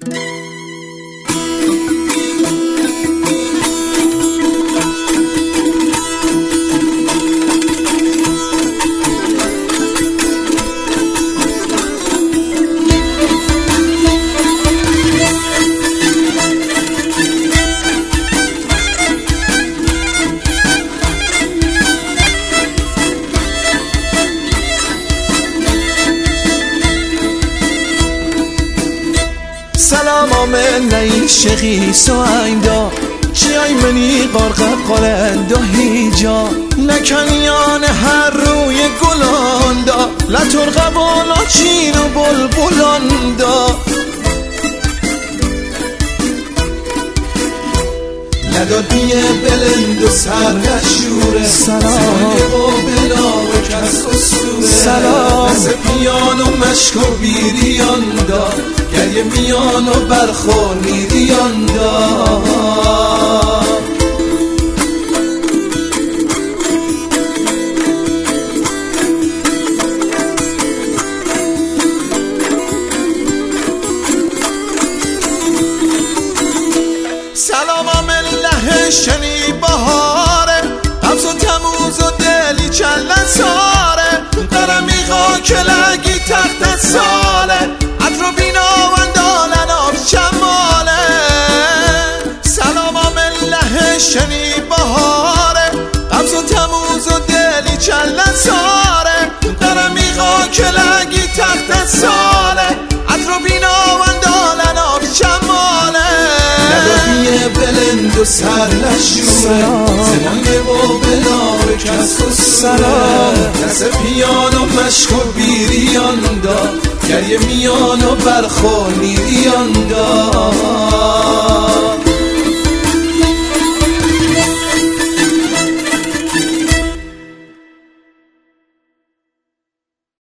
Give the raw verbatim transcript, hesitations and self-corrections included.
سلام آمن عشقی سویندا چیای منی قرقب قلند و هیجا لکنیان هر روی گلاندا لطرق بالا چین و بلبلاندا ندادیه بلند و سر نشوره سلام و بلا و کس و سوره سلام از پیان و مشک و بیریان دا گریه میان و برخونی دیان دا سلام مله شنی بهاره قبض و تموز و دلی چلن ساره قرمی خاک لگی تخت ساله عطر و بینا و اندالن آب شماله سلام مله شنی بهاره قبض و تموز و دلی چلن ساره قرمی خاک لگی تخت ساله عطر و بینا و اندالن آب شماله ندادیه بلند و سر نشوره زمانه و بلا کس و سوره دست پیان و مشک و بیریان دا گریه میان و برخونی دیان دا